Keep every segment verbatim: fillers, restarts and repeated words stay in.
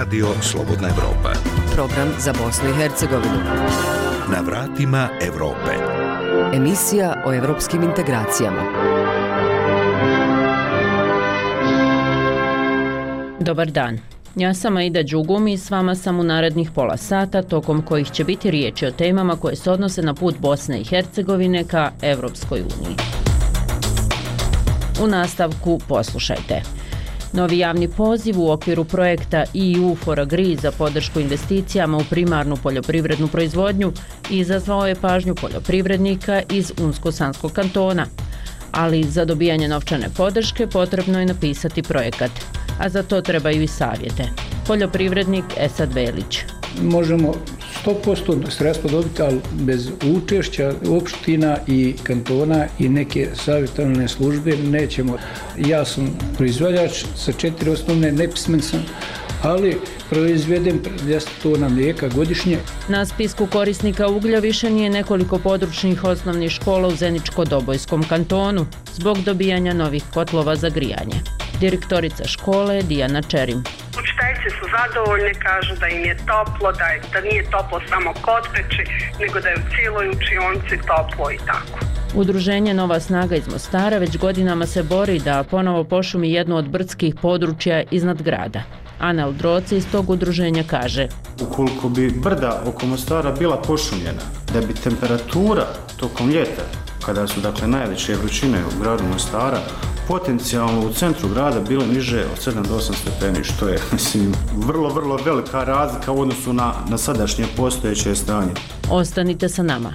Radio Slobodna Evropa. Program za Bosnu i Hercegovinu. Na vratima Evrope. Emisija o evropskim integracijama. Dobar dan. Ja sam Aida Đugum i s vama sam u narednih pola sata, tokom kojih će biti riječi o temama koje se odnose na put Bosne i Hercegovine ka Evropskoj uniji. U nastavku poslušajte. Novi javni poziv u okviru projekta E U for Agri za podršku investicijama u primarnu poljoprivrednu proizvodnju izazvao je pažnju poljoprivrednika iz Unsko-Sanskog kantona. Ali za dobijanje novčane podrške potrebno je napisati projekat, a za to trebaju i savjete. Poljoprivrednik Esad Velić. Možemo sto posto sredstva dobiti, ali bez učešća opština i kantona i neke savjetodavne službe nećemo. Ja sam proizvođač sa četiri osnovne, nepismen sam, ali proizvedem dvjesto tona mlijeka godišnje. Na spisku korisnika uglja više nije nekoliko područnih osnovnih škola u Zeničko-Dobojskom kantonu zbog dobijanja novih kotlova za grijanje. Direktorica škole Dijana Čerim. Učiteljice su zadovoljne, kažu da im je toplo, da, je, da nije toplo samo kod peći, nego da je u cijeloj učionici toplo i tako. Udruženje Nova snaga iz Mostara već godinama se bori da ponovo pošumi jedno od brdskih područja iznad grada. Ana Eldroci iz tog udruženja kaže: ukoliko bi brda oko Mostara bila pošumljena, da bi temperatura tokom ljeta, kada su dakle najveće vrućine u gradu Mostara, potencijalno u centru grada bile niže od sedam do osam stepeni, što je, mislim, vrlo, vrlo velika razlika u odnosu na, na sadašnje postojeće stanje. Ostanite sa nama.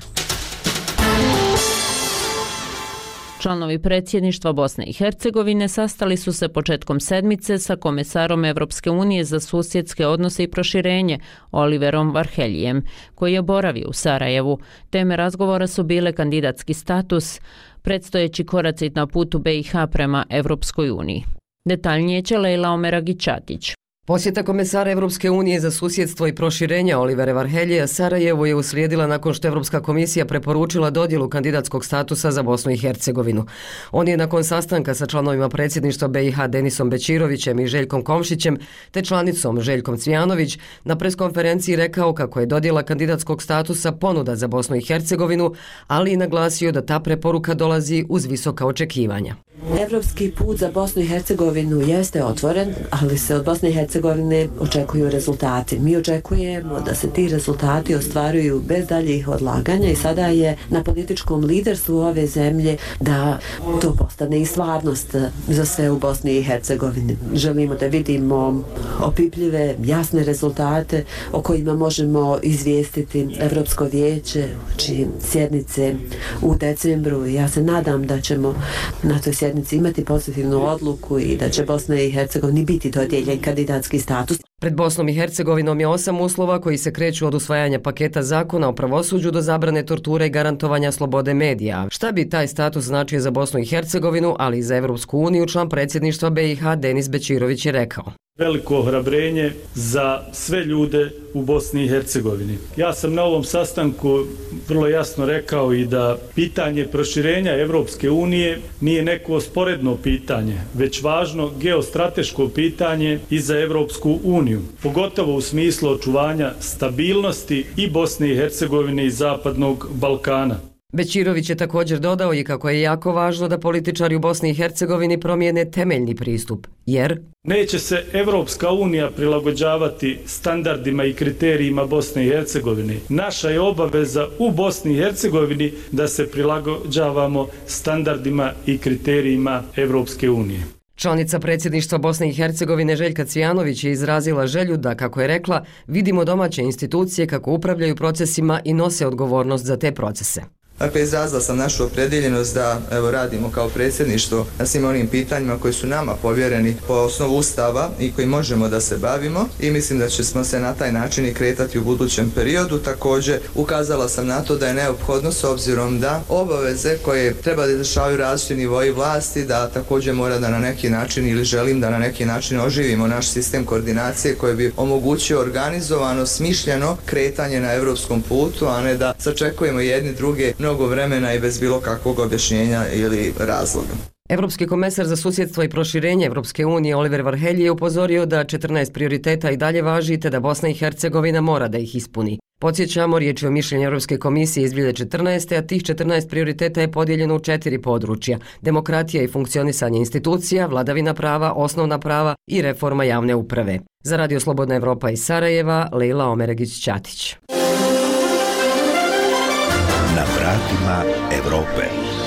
Članovi predsjedništva Bosne i Hercegovine sastali su se početkom sedmice sa komesarom Evropske unije za susjedske odnose i proširenje Oliverom Varheljijem, koji je boravio u Sarajevu. Teme razgovora su bile kandidatski status, predstojeći koraci na putu B i H prema Evropskoj uniji. Detaljnije će Lejla Omeragić-Čatić. Posjeta komesara Evropske unije za susjedstvo i proširenja Olivera Varhelija Sarajevo je uslijedila nakon što Evropska komisija preporučila dodjelu kandidatskog statusa za Bosnu i Hercegovinu. On je nakon sastanka sa članovima predsjedništva B i H Denisom Bećirovićem i Željkom Komšićem te članicom Željkom Cvijanović na preskonferenciji rekao kako je dodjela kandidatskog statusa ponuda za Bosnu i Hercegovinu, ali i naglasio da ta preporuka dolazi uz visoka očekivanja. Evropski put za Bosnu i Hercegovinu jeste otvoren, ali se od Bosne i Hercegovine očekuju rezultati. Mi očekujemo da se ti rezultati ostvaruju bez daljih odlaganja i sada je na političkom liderstvu ove zemlje da to postane i stvarnost za sve u Bosni i Hercegovini. Želimo da vidimo opipljive, jasne rezultate o kojima možemo izvijestiti Evropsko vijeće, čiji sjednice u decembru. Ja se nadam da ćemo na toj sjednici imati pozitivnu odluku i da će Bosna i Hercegovini biti dodijeljen kandidatski status. Pred Bosnom i Hercegovinom je osam uslova koji se kreću od usvajanja paketa zakona o pravosuđu do zabrane torture i garantovanja slobode medija. Šta bi taj status značio za Bosnu i Hercegovinu, ali i za Evropsku uniju, član predsjedništva B i H Denis Bećirović je rekao: veliko ohrabrenje za sve ljude u Bosni i Hercegovini. Ja sam na ovom sastanku vrlo jasno rekao i da pitanje proširenja Evropske unije nije neko sporedno pitanje, već važno geostrateško pitanje i za Evropsku uniju, pogotovo u smislu očuvanja stabilnosti i Bosne i Hercegovine i Zapadnog Balkana. Bećirović je također dodao i kako je jako važno da političari u Bosni i Hercegovini promijene temeljni pristup, jer neće se Evropska unija prilagođavati standardima i kriterijima Bosne i Hercegovine. Naša je obaveza u Bosni i Hercegovini da se prilagođavamo standardima i kriterijima Evropske unije. Članica predsjedništva Bosne i Hercegovine Željka Cvijanović je izrazila želju da, kako je rekla, vidimo domaće institucije kako upravljaju procesima i nose odgovornost za te procese. Dakle, izrazila sam našu opredjeljenost da evo, radimo kao predsjedništvo na svim onim pitanjima koji su nama povjereni po osnovu Ustava i koji možemo da se bavimo i mislim da ćemo se na taj način i kretati u budućem periodu. Također, ukazala sam na to da je neophodno s obzirom da obaveze koje treba da izvršavaju različiti nivoji vlasti, da također mora da na neki način ili želim da na neki način oživimo naš sistem koordinacije koji bi omogućio organizovano, smišljeno kretanje na evropskom putu, a ne da sačekujemo jedni druge mnogo vremena i bez bilo kakvog objašnjenja ili razloga. Evropski komesar za susjedstvo i proširenje Evropske unije Oliver Varhelji je upozorio da četrnaest prioriteta i dalje važi te da Bosna i Hercegovina mora da ih ispuni. Podsjećamo, riječ je o mišljenju Europske komisije iz dvije hiljade četrnaeste. a tih četrnaest prioriteta je podijeljeno u četiri područja: demokratija i funkcionisanje institucija, vladavina prava, osnovna prava i reforma javne uprave. Za Radio Slobodna Evropa iz Sarajeva, Lejla Omeregić-Ćatić. Na vratima Evrope.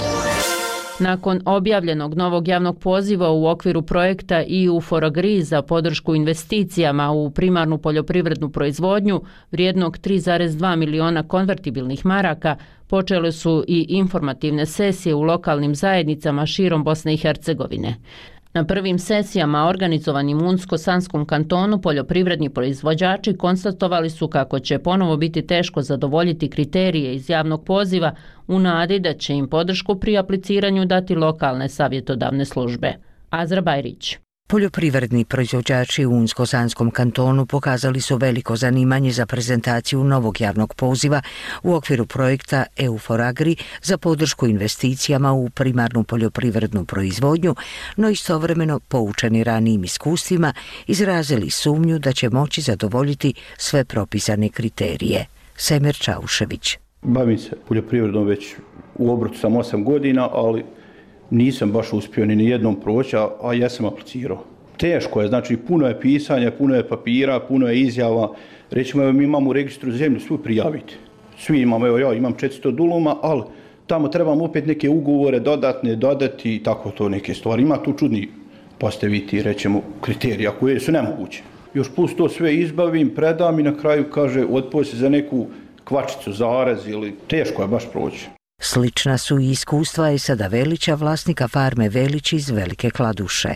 Nakon objavljenog novog javnog poziva u okviru projekta E U for Agri za podršku investicijama u primarnu poljoprivrednu proizvodnju vrijednog tri zarez dva miliona konvertibilnih maraka, počele su i informativne sesije u lokalnim zajednicama širom Bosne i Hercegovine. Na prvim sesijama organizovanim u Unsko-Sanskom kantonu poljoprivredni proizvođači konstatovali su kako će ponovo biti teško zadovoljiti kriterije iz javnog poziva u nadi da će im podršku pri apliciranju dati lokalne savjetodavne službe. Azra Bajrić. Poljoprivredni proizvođači u Unsko-Sanskom kantonu pokazali su veliko zanimanje za prezentaciju novog javnog poziva u okviru projekta E U for Agri za podršku investicijama u primarnu poljoprivrednu proizvodnju, no istovremeno poučeni ranijim iskustvima izrazili sumnju da će moći zadovoljiti sve propisane kriterije. Semer Čaušević. Bavim se poljoprivredom već u obrtu sam osam godina, ali nisam baš uspio ni jednom proći, a, a ja sam aplicirao. Teško je, znači puno je pisanja, puno je papira, puno je izjava. Recimo, evo, mi imamo u registru zemlju, svi prijaviti. Svi imamo, evo ja imam četiristo duluma, ali tamo trebam opet neke ugovore dodatne, dodati i tako to neke stvari. Ima tu čudni postaviti, rećemo, kriterija koje su nemoguće. Još plus to sve izbavim, predam i na kraju kaže otpoj se za neku kvačicu, zarez ili teško je baš proći. Slična su i iskustva Esada Velića, vlasnika farme Velić iz Velike Kladuše.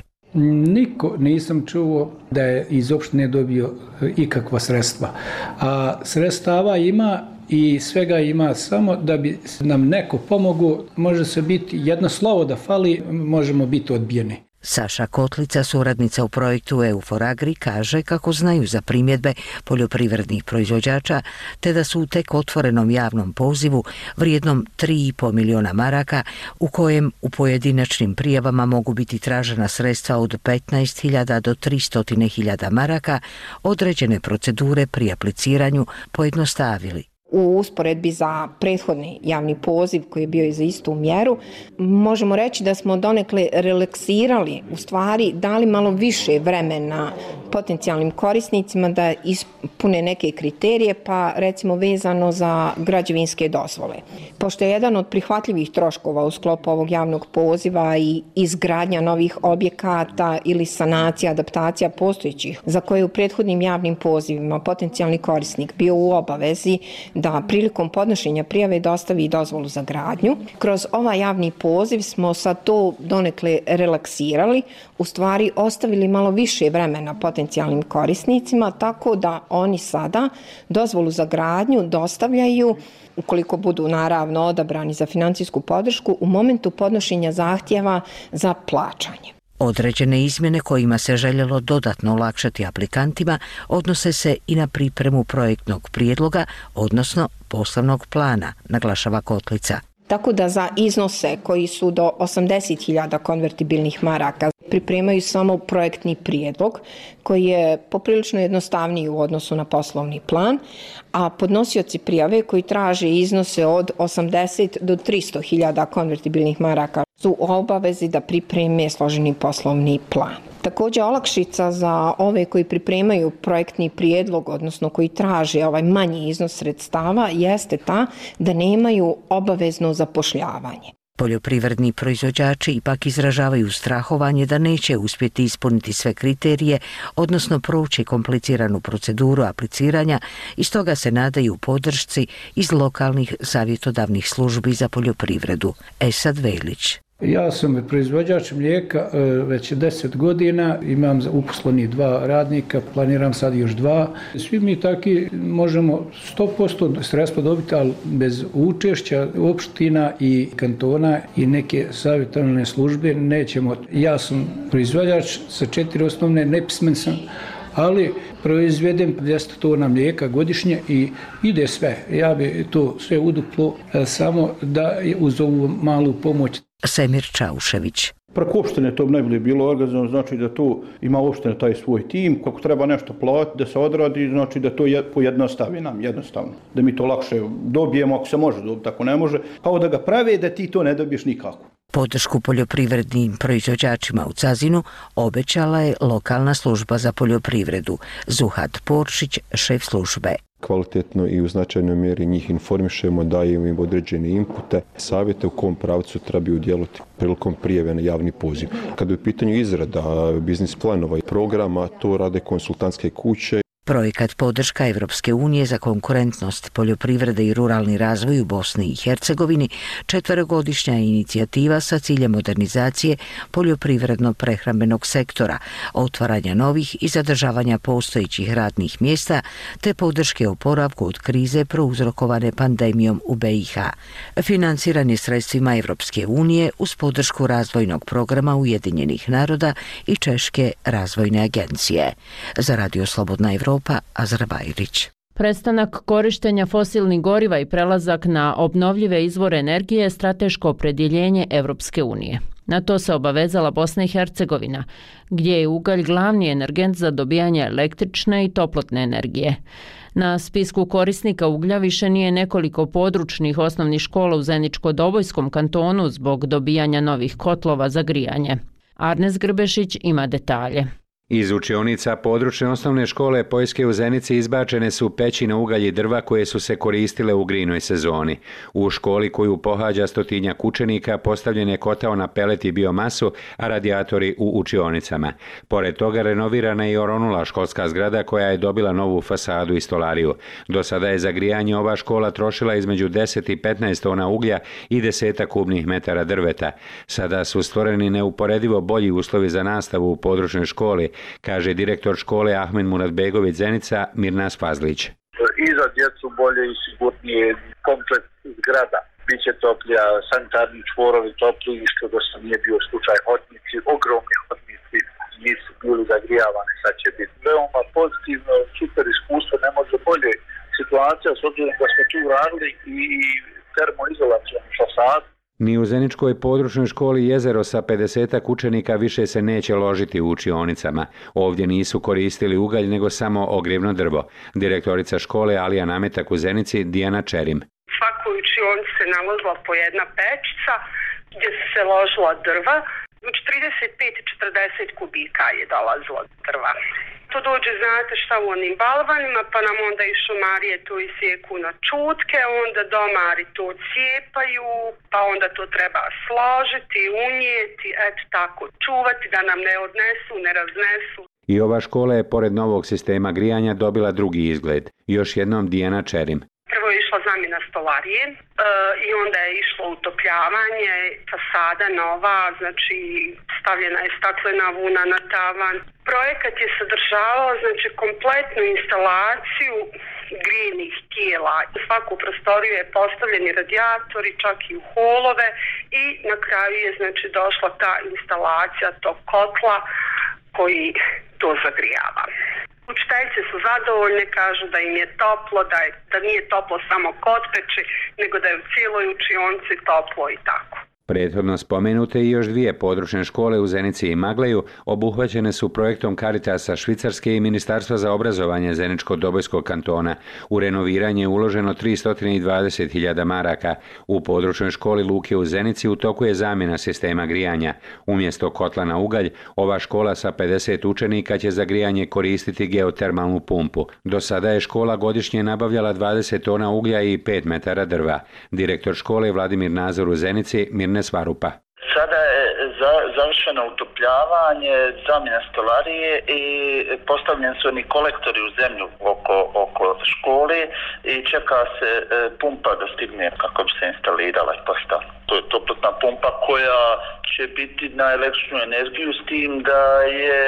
Niko nisam čuo da je iz opštine dobio ikakva sredstva. A sredstava ima i svega ima, samo da bi nam neko pomogao, može se biti jedno slovo da fali, možemo biti odbijeni. Saša Kotlica, suradnica u projektu E U for Agri, kaže kako znaju za primjedbe poljoprivrednih proizvođača, te da su u tek otvorenom javnom pozivu vrijednom tri i pol miliona maraka, u kojem u pojedinačnim prijavama mogu biti tražena sredstva od petnaest hiljada do tristo hiljada maraka, određene procedure pri apliciranju pojednostavili. U usporedbi za prethodni javni poziv koji je bio i za istu mjeru, možemo reći da smo donekle relaksirali, u stvari dali malo više vremena potencijalnim korisnicima da ispune neke kriterije, pa recimo vezano za građevinske dozvole. Pošto je jedan od prihvatljivih troškova u sklopu ovog javnog poziva i izgradnja novih objekata ili sanacija, adaptacija postojećih, za koje u prethodnim javnim pozivima potencijalni korisnik bio u obavezi da prilikom podnošenja prijave dostavi dozvolu za gradnju. Kroz ovaj javni poziv smo sad to donekle relaksirali, u stvari ostavili malo više vremena potencijalnim korisnicima, tako da oni sada dozvolu za gradnju dostavljaju, ukoliko budu naravno odabrani za financijsku podršku, u momentu podnošenja zahtjeva za plaćanje. Određene izmjene kojima se željelo dodatno olakšati aplikantima odnose se i na pripremu projektnog prijedloga, odnosno poslovnog plana, naglašava Kotlica. Tako da za iznose koji su do osamdeset hiljada konvertibilnih maraka pripremaju samo projektni prijedlog koji je poprilično jednostavniji u odnosu na poslovni plan, a podnosioci prijave koji traže iznose od osamdeset do tristo hiljada konvertibilnih maraka su u obavezi da pripreme složeni poslovni plan. Također olakšica za ove koji pripremaju projektni prijedlog, odnosno koji traže ovaj manji iznos sredstava, jeste ta da nemaju obavezno zapošljavanje. Poljoprivredni proizvođači ipak izražavaju strahovanje da neće uspjeti ispuniti sve kriterije, odnosno proći kompliciranu proceduru apliciranja i stoga se nadaju podršci iz lokalnih savjetodavnih službi za poljoprivredu. Esad Velić. Ja sam proizvođač mlijeka već deset godina, imam uposleni dva radnika, planiram sad još dva. Svi mi taki možemo sto posto sredstva dobiti, ali bez učešća opština i kantona i neke savjetodavne službe nećemo. Ja sam proizvođač sa četiri osnovne, nepismen sam, ali proizvedem dvjesto tona mlijeka godišnje i ide sve. Ja bi to sve uduplo samo da uz ovu malu pomoć. Semir Čaušević. Preko opštine to bi najbolje bilo organizovano, znači da to ima opština taj svoj tim, kako treba nešto platiti, da se odradi, znači da to pojednostavi nam jednostavno. Da mi to lakše dobijemo, ako se može dobiti, ako ne može, kao da ga prave da ti to ne dobiješ nikako. Podršku poljoprivrednim proizvođačima u Cazinu obećala je lokalna služba za poljoprivredu. Zuhat Poršić, šef službe. Kvalitetno i u značajnoj mjeri njih informišemo, dajemo im određene inpute, savjete u kom pravcu trebaju djelovati prilikom prijave na javni poziv. Kada je u pitanju izrada biznis planova i programa, to rade konsultantske kuće. Projekat podrška Evropske unije za konkurentnost poljoprivrede i ruralni razvoj u Bosni i Hercegovini četverogodišnja inicijativa sa ciljem modernizacije poljoprivredno-prehrambenog sektora, otvaranja novih i zadržavanja postojećih radnih mjesta te podrške oporavku od krize prouzrokovane pandemijom u B i H. Financiran je sredstvima Evropske unije uz podršku razvojnog programa Ujedinjenih naroda i Češke razvojne agencije. Za Radio Slobodna Evropa, Azra Bajrić. Prestanak korištenja fosilnih goriva i prelazak na obnovljive izvore energije je strateško opredjeljenje Evropske unije. Na to se obavezala Bosna i Hercegovina, gdje je ugalj glavni energent za dobijanje električne i toplotne energije. Na spisku korisnika uglja više nije nekoliko područnih osnovnih škola u Zeničko-Dobojskom kantonu zbog dobijanja novih kotlova za grijanje. Arnes Grbešić ima detalje. Iz učionica područne osnovne škole Poljske u Zenici izbačene su peći na ugalj i drva koje su se koristile u grijnoj sezoni. U školi koju pohađa stotinjak učenika postavljen je kotao na pelet i biomasu, a radijatori u učionicama. Pored toga renovirana je i oronula školska zgrada koja je dobila novu fasadu i stolariju. Do sada je za grijanje ova škola trošila između deset i petnaest tona uglja i desetak kubnih metara drveta. Sada su stvoreni neuporedivo bolji uslovi za nastavu u područnoj školi, kaže direktor škole Ahmed Muratbegović Zenica Mirnas Fazlić. I za djecu bolje i sigurnije, komplet zgrada biće toplija, sanitarni čvorovi topliji, što do sad nije bio slučaj. Hodnici, ogromni hodnici nisu bili zagrijavani, sad će biti veoma pozitivno, super iskustvo, ne može bolje situacija s obzirom da smo tu radili i termoizolacijom fasad. Ni u Zeničkoj područnoj školi Jezero sa pedesetak učenika više se neće ložiti u učionicama. Ovdje nisu koristili ugalj nego samo ogrjevno drvo. Direktorica škole Alija Nametak u Zenici Dijana Čerim. Svakoj učionici se nalazila po jedna pečica gdje su se ložila drva. Znači trideset pet do četrdeset kubika je dolazilo drva. To dođe, znate šta, u onim balvanima, pa nam onda i šumarije to isjeku na čutke, onda domari to cijepaju, pa onda to treba složiti, unijeti, eto tako, čuvati da nam ne odnesu, ne raznesu. I ova škola je pored novog sistema grijanja dobila drugi izgled. Još jednom Dijana Čerim. Prvo je išla zamjena stolarije e, i onda je išlo utopljavanje, fasada nova, znači stavljena je staklena vuna na tavan. Projekat je sadržavao znači kompletnu instalaciju grijnih tijela. U svaku prostoriju je postavljeni radijatori, čak i u holove, i na kraju je znači došla ta instalacija tog kotla koji to zagrijava. Učiteljice su zadovoljne, kažu da im je toplo, da, je, da nije toplo samo kod peći, nego da je u cijeloj učionici toplo i tako. Prethodno spomenute i još dvije područne škole u Zenici i Magleju obuhvaćene su projektom Caritasa Švicarske i Ministarstva za obrazovanje Zeničko-Dobojskog kantona. U renoviranje je uloženo tristo dvadeset hiljada maraka. U područnoj školi Luke u Zenici u toku je zamjena sistema grijanja. Umjesto kotla na ugalj, ova škola sa pedeset učenika će za grijanje koristiti geotermalnu pumpu. Do sada je škola godišnje nabavljala dvadeset tona uglja i pet metara drva. Direktor škole Vladimir Nazor u Zenici Mirne Svarupa. Sada je za, završeno utopljavanje, zamjena stolarije i postavljeni su oni kolektori u zemlju oko, oko škole i čeka se e, pumpa da stigne kako bi se instalirala i postavila. To je toplotna pumpa koja će biti na električnu energiju, s tim da je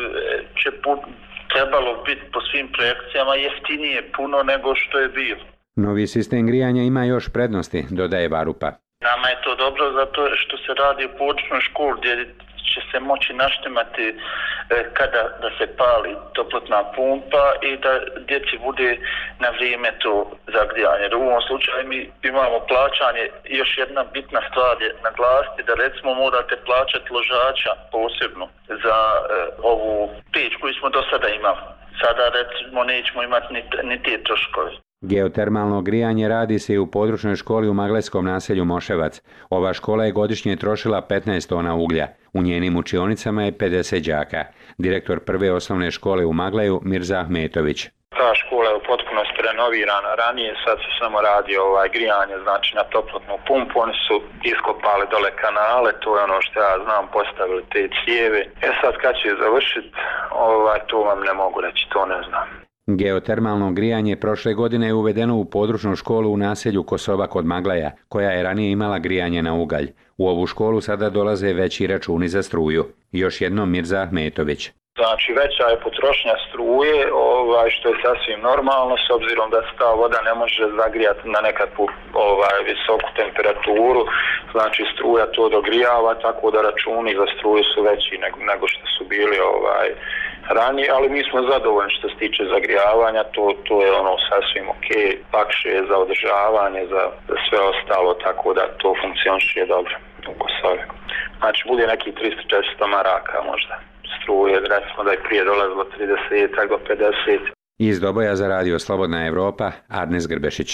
će put, trebalo biti po svim projekcijama jeftinije puno nego što je bilo. Novi sistem grijanja ima još prednosti, dodaje Varupa. Nama je to dobro zato što se radi u područnoj školi gdje će se moći naštimati e, kada da se pali toplotna pumpa i da djeci bude na vrijeme to zagrijanje. U ovom slučaju mi imamo plaćanje, još jedna bitna stvar je naglasiti da recimo morate plaćati ložača posebno za e, ovu peć koju smo do sada imali. Sada recimo nećemo imati ni, ni te troškove. Geotermalno grijanje radi se i u područnoj školi u maglajskom naselju Moševac. Ova škola je godišnje trošila petnaest tona uglja. U njenim učionicama je pedeset đaka. Direktor prve osnovne škole u Maglaju, Mirza Ahmetović. Ta škola je u potpunosti renovirana ranije, sad se samo radi ovaj grijanje, znači na toplotnu pumpu. Oni su iskopali dole kanale, to je ono što ja znam, postavili te cijeve. E sad kad će završiti, ovaj, to vam ne mogu reći, to ne znam. Geotermalno grijanje prošle godine je uvedeno u područnu školu u naselju Kosova kod Maglaja, koja je ranije imala grijanje na ugalj. U ovu školu sada dolaze veći računi za struju. Još jednom Mirza Ahmetović. Znači veća je potrošnja struje, ovaj, što je sasvim normalno s obzirom da se ta voda ne može zagrijati na nekakvu ovaj, visoku temperaturu, znači struja to dogrijava, tako da računi za struju su veći nego, nego što su bili ovaj, ranije, ali mi smo zadovoljni što se tiče zagrijavanja, to, to je ono sasvim ok, lakše je za održavanje, za, za sve ostalo, tako da to funkcioniše dobro u Kosovi. Znači bude nekih tristo do četiristo maraka možda. Struje, recimo da je prije dolazilo trideset do pedeset. Iz Doboja za radio Slobodna Evropa, Arnes Grbešić.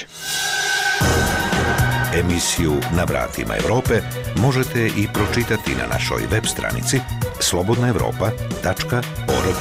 Emisiju Na vratima Evrope možete i pročitati na našoj web stranici slobodna evropa tačka org.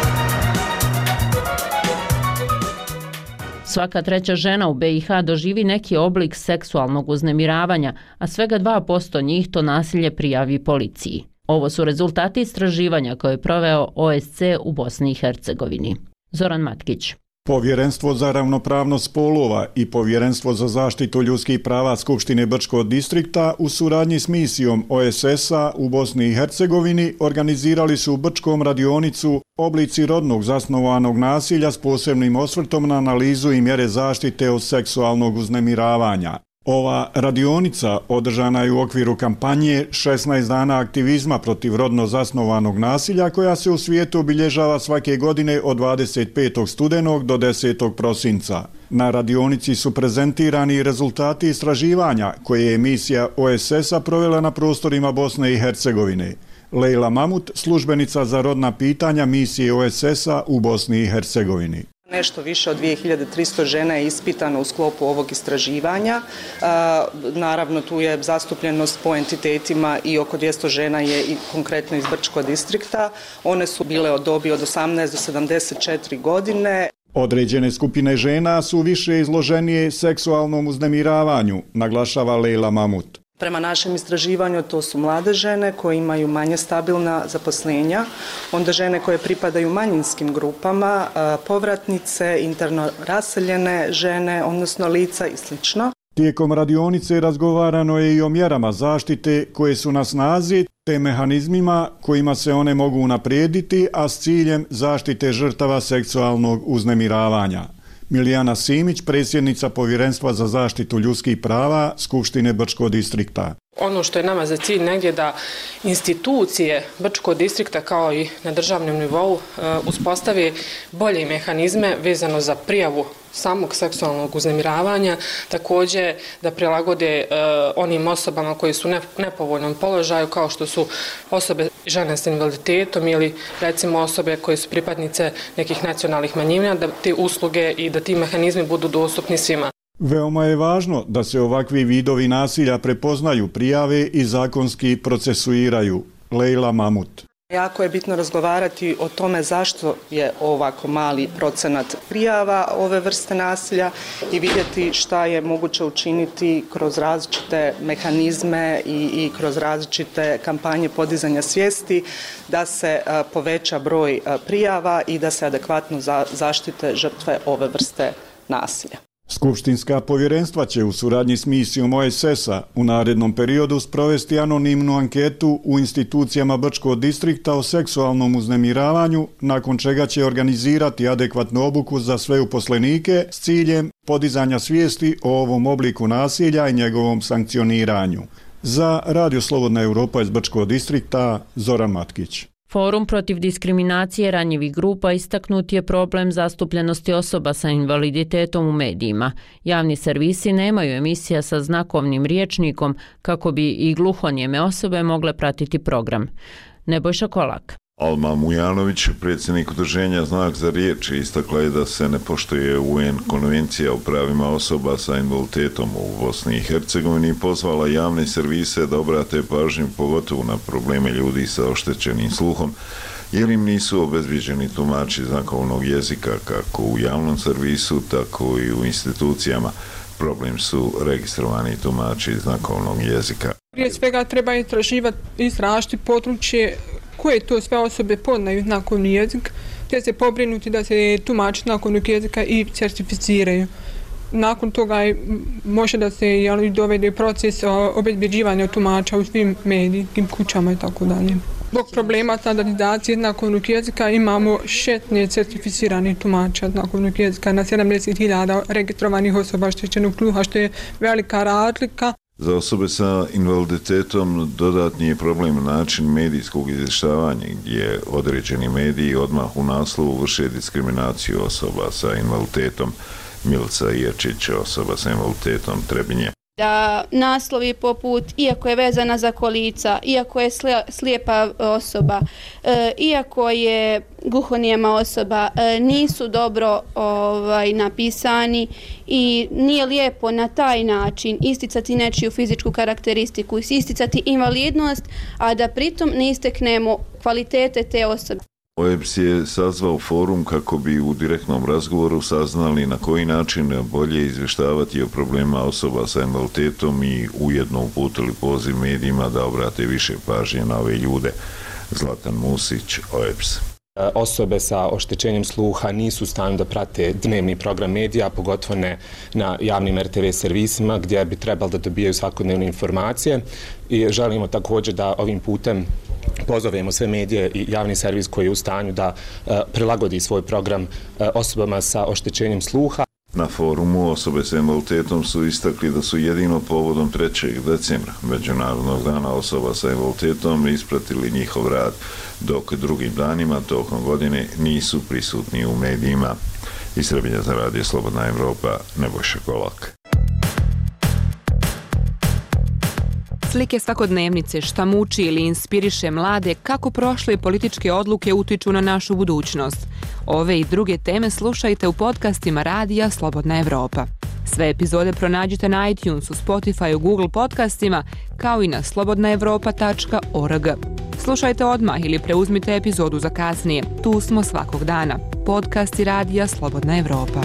Svaka treća žena u be i ha doživi neki oblik seksualnog uznemiravanja, a svega dva posto njih to nasilje prijavi policiji. Ovo su rezultati istraživanja koje je proveo o es ce u Bosni i Hercegovini. Zoran Matkić. Povjerenstvo za ravnopravnost spolova i Povjerenstvo za zaštitu ljudskih prava Skupštine Brčkog distrikta u suradnji s misijom o es es-a u Bosni i Hercegovini organizirali su u Brčkom radionicu Oblici rodnog zasnovanog nasilja s posebnim osvrtom na analizu i mjere zaštite od seksualnog uznemiravanja. Ova radionica održana je u okviru kampanje šesnaest dana aktivizma protiv rodno zasnovanog nasilja koja se u svijetu obilježava svake godine od dvadeset petog studenog do desetog prosinca. Na radionici su prezentirani rezultati istraživanja koje je misija o es es-a provela na prostorima Bosne i Hercegovine. Lejla Mamut, službenica za rodna pitanja misije o es es-a u Bosni i Hercegovini. Nešto više od dvije hiljade tristo žena je ispitano u sklopu ovog istraživanja. Naravno, tu je zastupljenost po entitetima i oko dvjesto žena je i konkretno iz Brčkog distrikta. One su bile od dobi od osamnaest do sedamdeset četiri godine. Određene skupine žena su više izloženije seksualnom uznemiravanju, naglašava Lejla Mamut. Prema našem istraživanju to su mlade žene koje imaju manje stabilna zaposlenja, onda žene koje pripadaju manjinskim grupama, povratnice, interno raseljene žene, odnosno lica i sl. Tijekom radionice razgovarano je i o mjerama zaštite koje su na snazi te mehanizmima kojima se one mogu unaprijediti, a s ciljem zaštite žrtava seksualnog uznemiravanja. Milijana Simić, predsjednica Povjerenstva za zaštitu ljudskih prava Skupštine Brčkog distrikta. Ono što je nama za cilj negdje da institucije Brčkog distrikta kao i na državnom nivou uspostave bolje mehanizme vezano za prijavu samog seksualnog uznemiravanja, također da prilagode onim osobama koji su u nepovoljnom položaju kao što su osobe žene s invaliditetom ili recimo osobe koje su pripadnice nekih nacionalnih manjina, da te usluge i da ti mehanizmi budu dostupni svima. Veoma je važno da se ovakvi vidovi nasilja prepoznaju, prijave i zakonski procesuiraju. Lejla Mamut. Jako je bitno razgovarati o tome zašto je ovako mali procenat prijava ove vrste nasilja i vidjeti šta je moguće učiniti kroz različite mehanizme i, i kroz različite kampanje podizanja svijesti da se a, poveća broj a, prijava i da se adekvatno za, zaštite žrtve ove vrste nasilja. Skupštinska povjerenstva će u suradnji s misijom o es es-a u narednom periodu sprovesti anonimnu anketu u institucijama Brčkog distrikta o seksualnom uznemiravanju, nakon čega će organizirati adekvatnu obuku za sve uposlenike s ciljem podizanja svijesti o ovom obliku nasilja i njegovom sankcioniranju. Za Radio Slobodna Europa iz Brčkog distrikta, Zoran Matkić. Forum protiv diskriminacije ranjivih grupa istaknut je problem zastupljenosti osoba sa invaliditetom u medijima. Javni servisi nemaju emisija sa znakovnim rječnikom kako bi i gluhonijeme osobe mogle pratiti program. Nebojša Kolak. Alma Mujanović, predsjednik udruženja Znak za riječ, istakla je da se ne poštuje U N konvencija o pravima osoba sa invaliditetom u Bosni i Hercegovini i pozvala javne servise da obrate pažnju pogotovo na probleme ljudi sa oštećenim sluhom, jer im nisu obezbijeđeni tumači znakovnog jezika kako u javnom servisu, tako i u institucijama. Problem su registrovani tumači znakovnog jezika. Prije svega treba istraživati, istražiti područje koje to sve osobe poznaju znakovni jezik, te se pobrinuti da se tumači znakovnog jezika i certificiraju. Nakon toga je, može da se jeli, dovede proces obezbeđivanja tumača u svim medijskim kućama i tako dalje. Zbog problema standardizacije znakovnog jezika imamo šesnaest certificiranih tumača znakovnog jezika na sedamdeset hiljada registrovanih osoba oštećenog sluha, što je velika razlika. Za osobe sa invaliditetom dodatni je problem način medijskog izvještavanja gdje određeni mediji odmah u naslovu vrše diskriminaciju osoba sa invaliditetom. Milica Jerčić, osoba sa invaliditetom, Trebinje. Da naslovi poput iako je vezana za kolica, iako je slijepa osoba, e, iako je gluhonijema osoba, e, nisu dobro ovaj, napisani i nije lijepo na taj način isticati nečiju fizičku karakteristiku, isticati invalidnost, a da pritom ne isteknemo kvalitete te osobe. O E B S je sazvao forum kako bi u direktnom razgovoru saznali na koji način bolje izvještavati o problema osoba sa invaliditetom i ujedno uputili poziv medijima da obrate više pažnje na ove ljude. Zlatan Musić, O E B S. Osobe sa oštećenjem sluha nisu u stanju da prate dnevni program medija, pogotovo ne na javnim R T V servisima gdje bi trebali da dobijaju svakodnevne informacije i želimo također da ovim putem pozovemo sve medije i javni servis koji je u stanju da uh, prilagodi svoj program uh, osobama sa oštećenjem sluha. Na forumu osobe sa invaliditetom su istakli da su jedino povodom trećeg decembra, Međunarodnog dana osoba sa invaliditetom, ispratili njihov rad, dok drugim danima tokom godine nisu prisutni u medijima. Iz Trebinja za Radio Slobodna Evropa, Nebojša Kolak. Slike svakodnevnice, šta muči ili inspiriše mlade, kako prošle političke odluke utiču na našu budućnost. Ove i druge teme slušajte u podcastima Radija Slobodna Evropa. Sve epizode pronađite na iTunesu, Spotify, Google podcastima, kao i na slobodna evropa tačka org. Slušajte odmah ili preuzmite epizodu za kasnije. Tu smo svakog dana. Podcasti Radija Slobodna Evropa.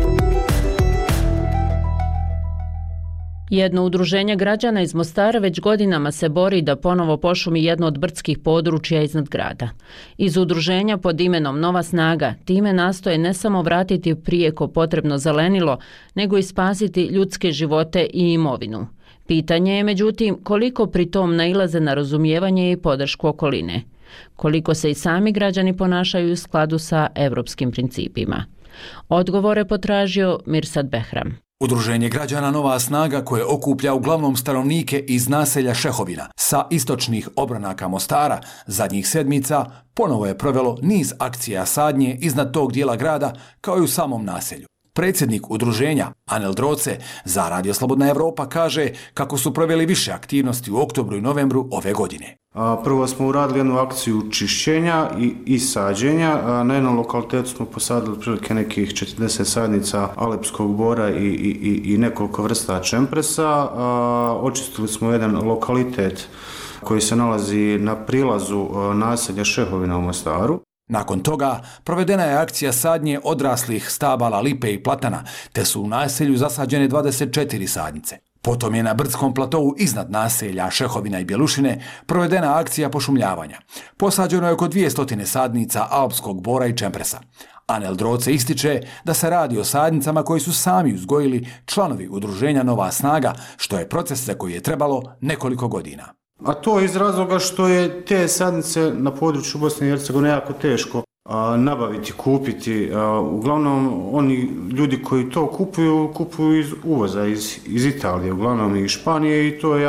Jedno udruženje građana iz Mostara već godinama se bori da ponovo pošumi jedno od brdskih područja iznad grada. Iz udruženja pod imenom Nova snaga time nastoje ne samo vratiti prijeko potrebno zelenilo, nego i spasiti ljudske živote i imovinu. Pitanje je, međutim, koliko pri tom nailaze na razumijevanje i podršku okoline. Koliko se i sami građani ponašaju u skladu sa evropskim principima. Odgovore potražio Mirsad Behram. Udruženje građana Nova snaga koje okuplja uglavnom stanovnike iz naselja Šehovina sa istočnih obranaka Mostara zadnjih sedmica ponovo je provelo niz akcija sadnje iznad tog dijela grada kao i u samom naselju. Predsjednik udruženja Anel Droce za Radio Slobodna Evropa kaže kako su proveli više aktivnosti u oktobru i novembru ove godine. Prvo smo uradili jednu akciju čišćenja i, i sađenja. Na jednom lokalitetu smo posadili prilike nekih četrdeset sadnica alepskog bora i, i, i nekoliko vrsta čempresa. Očistili smo jedan lokalitet koji se nalazi na prilazu naselja Šehovina u Mostaru. Nakon toga provedena je akcija sadnje odraslih stabala lipe i platana, te su u naselju zasađene dvadeset četiri sadnice. Potom je na brdskom platovu iznad naselja Šehovina i Bjelušine provedena akcija pošumljavanja. Posađeno je oko dvjesto sadnica alpskog bora i čempresa. Anel Droce ističe da se radi o sadnicama koji su sami uzgojili članovi udruženja Nova snaga, što je proces za koji je trebalo nekoliko godina. A to iz razloga što je te sadnice na području Bosne i Hercegovine jako teško a, nabaviti, kupiti. A, uglavnom, oni ljudi koji to kupuju, kupuju iz uvoza, iz, iz Italije, uglavnom i Španije i to je jako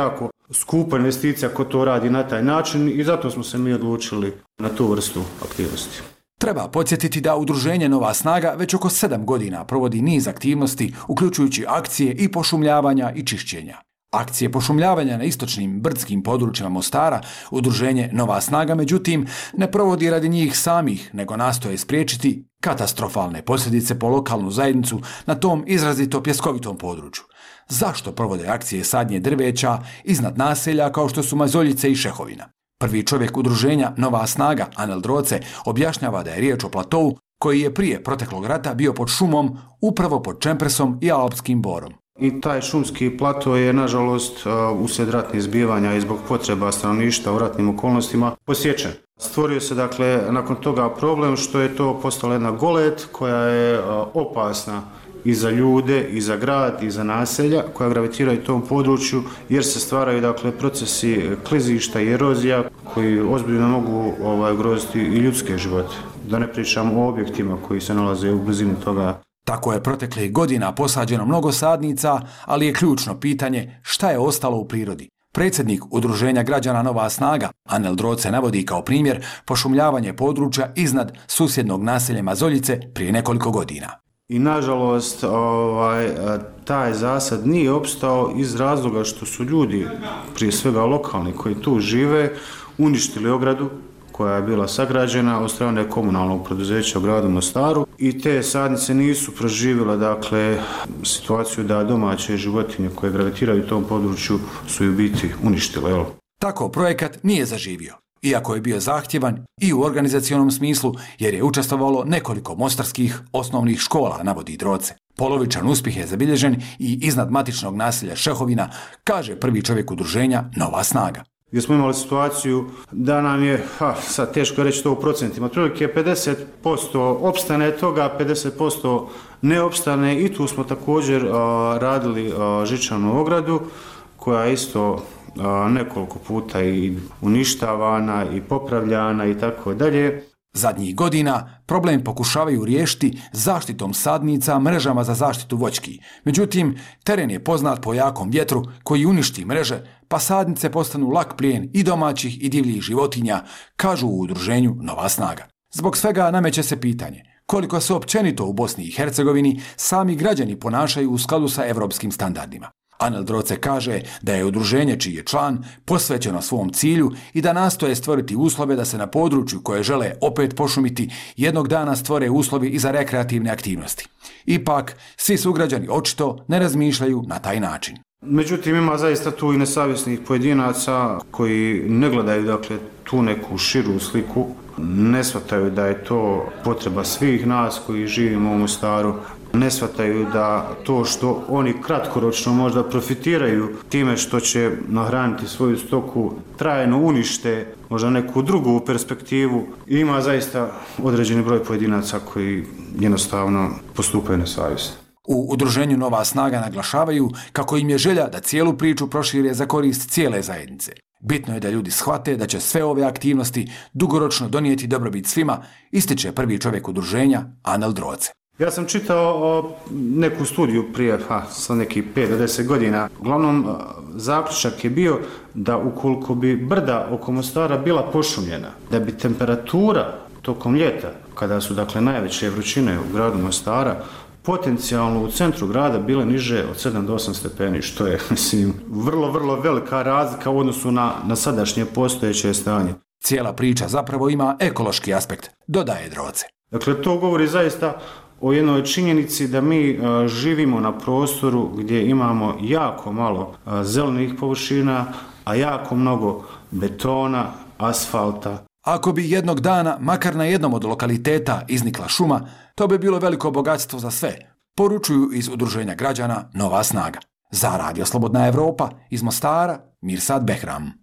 skupa investicija ko to radi na taj način i zato smo se mi odlučili na tu vrstu aktivnosti. Treba podsjetiti da udruženje Nova snaga već oko sedam godina provodi niz aktivnosti, uključujući akcije i pošumljavanja i čišćenja. Akcije pošumljavanja na istočnim brdskim područjima Mostara udruženje Nova snaga, međutim, ne provodi radi njih samih, nego nastoje spriječiti katastrofalne posljedice po lokalnu zajednicu na tom izrazito pjeskovitom području. Zašto provode akcije sadnje drveća iznad naselja kao što su Mazoljice i Šehovina? Prvi čovjek udruženja Nova snaga, Anel Droce, objašnjava da je riječ o platovu koji je prije proteklog rata bio pod šumom, upravo pod čempresom i alpskim borom. I taj šumski plato je, nažalost, uslijed ratnih zbivanja i zbog potreba stanovništva u ratnim okolnostima posječen. Stvorio se, dakle, nakon toga problem što je to postala jedna golet koja je opasna i za ljude, i za grad, i za naselja koja gravitiraju u tom području jer se stvaraju, dakle, procesi klizišta i erozija koji ozbiljno mogu ovaj, ugroziti i ljudske živote. Da ne pričam o objektima koji se nalaze u blizini toga. Tako je proteklih godina posađeno mnogo sadnica, ali je ključno pitanje šta je ostalo u prirodi. Predsjednik udruženja građana Nova snaga, Anel Droce, navodi kao primjer pošumljavanje područja iznad susjednog naselja Mazoljice prije nekoliko godina. I nažalost, ovaj, taj zasad nije opstao iz razloga što su ljudi, prije svega lokalni koji tu žive, uništili ogradu koja je bila sagrađena od strane komunalnog preduzeća u gradu Mostaru i te sadnice nisu proživjele, dakle, situaciju da domaće životinje koje gravitiraju u tom području su u biti uništile. Jel? Tako projekat nije zaživio, iako je bio zahtjevan i u organizacionom smislu jer je učestvovalo nekoliko mostarskih osnovnih škola, navodi Droce. Polovičan uspjeh je zabilježen i iznad matičnog naselja Šehovina, kaže prvi čovjek udruženja Nova snaga. Gdje smo imali situaciju da nam je, ha, sad teško je reći to u procentima, otprilike pedeset posto opstane toga, pedeset posto ne opstane i tu smo također uh, radili uh, žičanu ogradu koja je isto uh, nekoliko puta i uništavana i popravljana i tako dalje. Zadnjih godina problem pokušavaju riješiti zaštitom sadnica, mrežama za zaštitu voćki. Međutim, teren je poznat po jakom vjetru koji uništi mreže, pa sadnice postanu lak plijen i domaćih i divljih životinja, kažu u udruženju Nova snaga. Zbog svega nameće se pitanje koliko se općenito u Bosni i Hercegovini sami građani ponašaju u skladu sa evropskim standardima. Anel Droce kaže da je udruženje čiji je član posvećeno svom cilju i da nastoje stvoriti uslove da se na području koje žele opet pošumiti jednog dana stvore uslovi i za rekreativne aktivnosti. Ipak, svi sugrađani očito ne razmišljaju na taj način. Međutim, ima zaista tu i nesavjesnih pojedinaca koji ne gledaju, dakle, tu neku širu sliku, ne shvataju da je to potreba svih nas koji živimo u Mostaru, ne shvataju da to što oni kratkoročno možda profitiraju time što će nahraniti svoju stoku trajno unište možda neku drugu perspektivu. Ima zaista određeni broj pojedinaca koji jednostavno postupaju nesavjesno. U udruženju Nova snaga naglašavaju kako im je želja da cijelu priču prošire za korist cijele zajednice. Bitno je da ljudi shvate da će sve ove aktivnosti dugoročno donijeti dobrobit svima, ističe prvi čovjek udruženja Anel Droce. Ja sam čitao neku studiju prije, ha, sa nekih pet do deset godina. Uglavnom, zaključak je bio da ukoliko bi brda oko Mostara bila pošumljena, da bi temperatura tokom ljeta, kada su, dakle, najveće vrućine u gradu Mostara, potencijalno u centru grada bile niže od sedam do osam stepeni, što je, mislim, vrlo, vrlo velika razlika u odnosu na, na sadašnje postojeće stanje. Cijela priča zapravo ima ekološki aspekt, dodaje Droce. Dakle, to govori zaista o jednoj činjenici da mi a, živimo na prostoru gdje imamo jako malo a, zelenih površina, a jako mnogo betona, asfalta. Ako bi jednog dana, makar na jednom od lokaliteta, iznikla šuma, to bi bilo veliko bogatstvo za sve, poručuju iz udruženja građana Nova snaga. Za Radio Slobodna Evropa, iz Mostara, Mirsad Behram.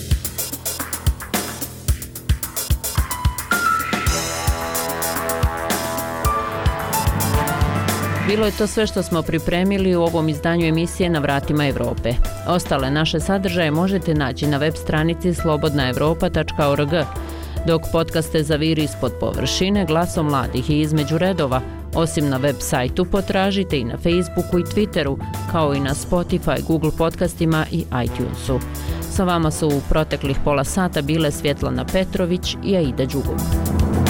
Bilo je to sve što smo pripremili u ovom izdanju emisije Na vratima Evrope. Ostale naše sadržaje možete naći na web stranici slobodna evropa tačka org. Dok podcaste Zaviri ispod površine, Glasom mladih i Između redova, osim na web sajtu potražite i na Facebooku i Twitteru, kao i na Spotify, Google podcastima i iTunesu. Sa vama su u proteklih pola sata bile Svjetlana Petrović i Aida Đugović.